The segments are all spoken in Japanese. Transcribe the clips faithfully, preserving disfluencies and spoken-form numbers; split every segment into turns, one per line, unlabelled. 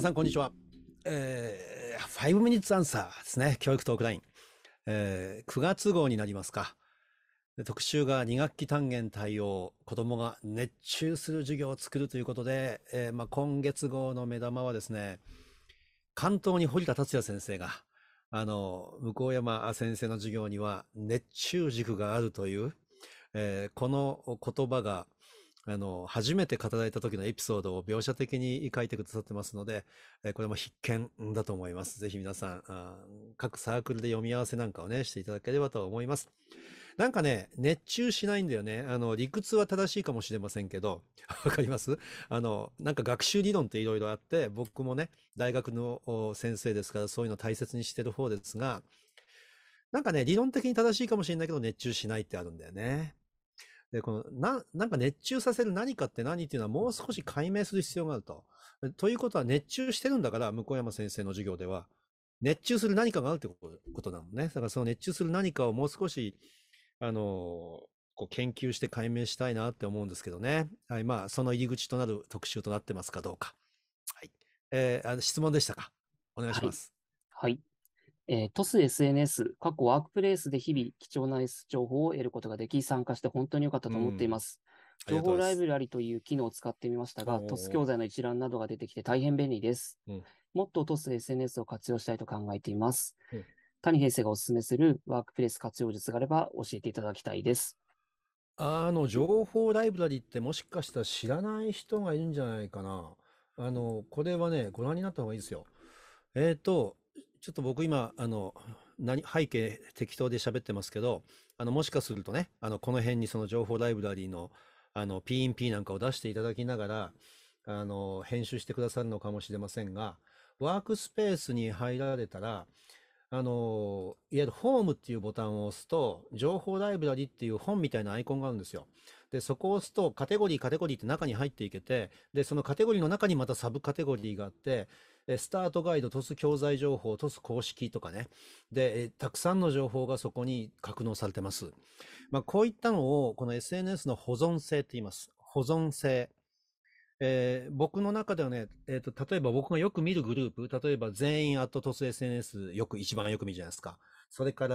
さん、こんにちは。えー、ファイブミニッツアンサーですね。教育トークライン。えー、くがつ号になりますか。で特集がに学期単元対応、子供が熱中する授業を作るということで、えーまあ、今月号の目玉はですね、関東に堀田達也先生が、あの、向山先生の授業には熱中軸があるという、えーこの言葉が、あの、初めて語られた時のエピソードを描写的に書いてくださってますので、えーこれも必見だと思います。ぜひ皆さん、あー各サークルで読み合わせなんかをね、していただければと思います。なんかね、熱中しないんだよね。あの、理屈は正しいかもしれませんけど、わかりますあの、なんか学習理論っていろいろあって、僕もね、大学のお先生ですからそういうのを大切にしてる方ですが、なんかね、理論的に正しいかもしれないけど熱中しないってあるんだよね。で、この、な、なんか熱中させる何かって何っていうのはもう少し解明する必要があると。ということは熱中してるんだから、向山先生の授業では、熱中する何かがあるってことなのね。だからその熱中する何かをもう少し、あの、こう研究して解明したいなって思うんですけどね。はい、まあ、その入り口となる特集となってますかどうか。はい。えーあの質問でしたか。お願いし
はい。
ます。
はい。えー、トス エスエヌエス、過去ワークプレイスで日々貴重な S 情報を得ることができ、参加して本当に良かったと思ってい
うん。
ます。
ありがとうございます。
情報ライブラリという機能を使ってみましたが、トス
おー。
教材の一覧などが出てきて大変便利です。
うん。
もっとトス エスエヌエス を活用したいと考えています。
うん。
谷先生がお勧めするワークプレイス活用術があれば教えていただきたいです。
あの、情報ライブラリってもしかしたら知らない人がいるんじゃないかな。あの、これはね、ご覧になった方がいいですよ。えーと、ちょっと僕今、あの、何、背景適当で喋ってますけど、あの、もしかするとね、あの、この辺にその情報ライブラリの、あの、ピーエヌピー なんかを出していただきながら、あの、編集してくださるのかもしれませんが、ワークスペースに入られたら、あの、いわゆるホームっていうボタンを押すと、情報ライブラリっていう本みたいなアイコンがあるんですよ。で、そこを押すと、カテゴリー、カテゴリーって中に入っていけて、で、そのカテゴリーの中にまたサブカテゴリーがあって、えスタートガイド、トス教材情報、トス公式とかね。で、えたくさんの情報がそこに格納されてます。まあ、こういったのを、この エスエヌエス の保存性って言います。保存性。えー僕の中ではね、えーと、例えば僕がよく見るグループ、例えば全員アットトス エスエヌエス よく、一番よく見るじゃないですか。それから、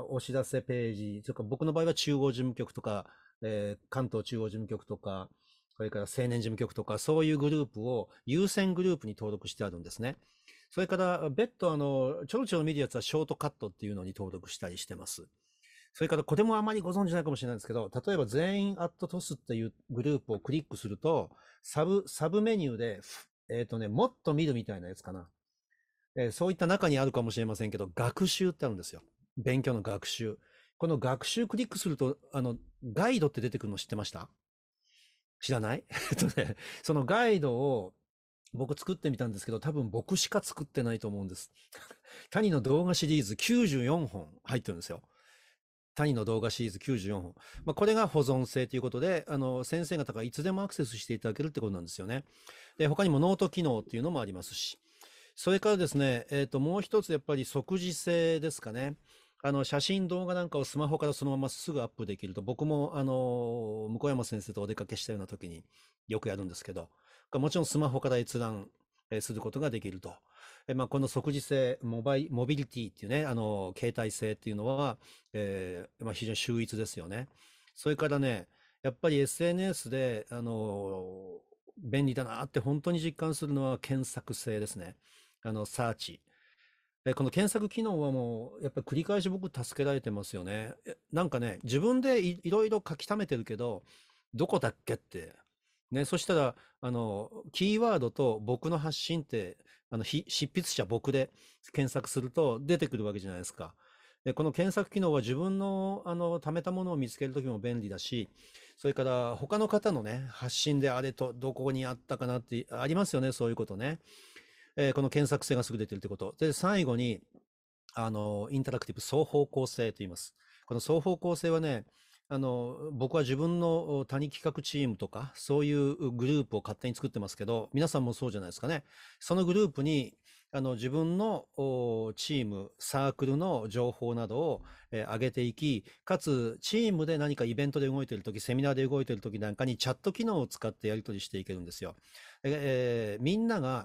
お知らせページ、それから僕の場合は中央事務局とか、えー関東中央事務局とか、それから青年事務局とか、そういうグループを優先グループに登録してあるんですね。それから、別途、あの、ちょろちょろ見るやつはショートカットっていうのに登録したりしてます。それから、これもあまりご存知ないかもしれないんですけど、例えば全員アットトスっていうグループをクリックすると、サブ、サブメニューで、えっ、とね、もっと見るみたいなやつかな。えーそういった中にあるかもしれませんけど、学習ってあるんですよ。勉強の学習。この学習クリックすると、あの、ガイドって出てくるの知ってました？知らないえっとね、そのガイドを僕作ってみたんですけど、多分僕しか作ってないと思うんです。谷の動画シリーズきゅうじゅうよんほん入ってるんですよ。谷の動画シリーズきゅうじゅうよんほん。まあ、これが保存性ということで、あの、先生方がいつでもアクセスしていただけるってことなんですよね。で、他にもノート機能っていうのもありますし。それからですね、えっと、もう一つやっぱり即時性ですかね。あの、写真、動画なんかをスマホからそのまますぐアップできると、僕も、あの、向山先生とお出かけしたような時によくやるんですけど、もちろんスマホから閲覧えーすることができると。えーまあ、この即時性、モバイ、モビリティっていうね、あの、携帯性っていうのは、えーまあ、非常に秀逸ですよね。それからね、やっぱり エスエヌエス で、あの、便利だなって本当に実感するのは検索性ですね。あの、サーチ。えこの検索機能はもう、やっぱり繰り返し僕助けられてますよね。えなんかね、自分でい、いろいろ書き溜めてるけど、どこだっけって。ね、そしたら、あの、キーワードと僕の発信って、あの、ひ執筆者僕で検索すると出てくるわけじゃないですか。で、この検索機能は自分の、あの、貯めたものを見つけるときも便利だし、それから他の方のね、発信であれとどこにあったかなってありますよね、そういうことね。えーこの検索性が優れているということ。で、最後に、あの、インタラクティブ双方向性と言います。この双方向性はね、あの、僕は自分の谷企画チームとか、そういうグループを勝手に作ってますけど、皆さんもそうじゃないですかね。そのグループに、あの、自分のチーム、サークルの情報などを、えー上げていき、かつ、チームで何かイベントで動いているとき、セミナーで動いているときなんかにチャット機能を使ってやり取りしていけるんですよ。えーみんなが、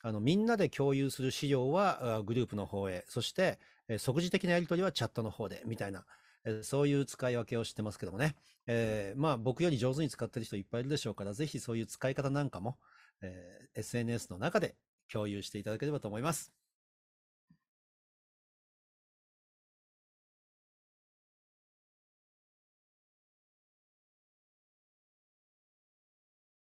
あの、みんなで共有する資料はあグループの方へ、そして、えー即時的なやり取りはチャットの方で、みたいな、えーそういう使い分けをしてますけどもね。えーまあ、僕より上手に使ってる人いっぱいいるでしょうから、ぜひそういう使い方なんかも、えー エスエヌエス の中で共有していただければと思います。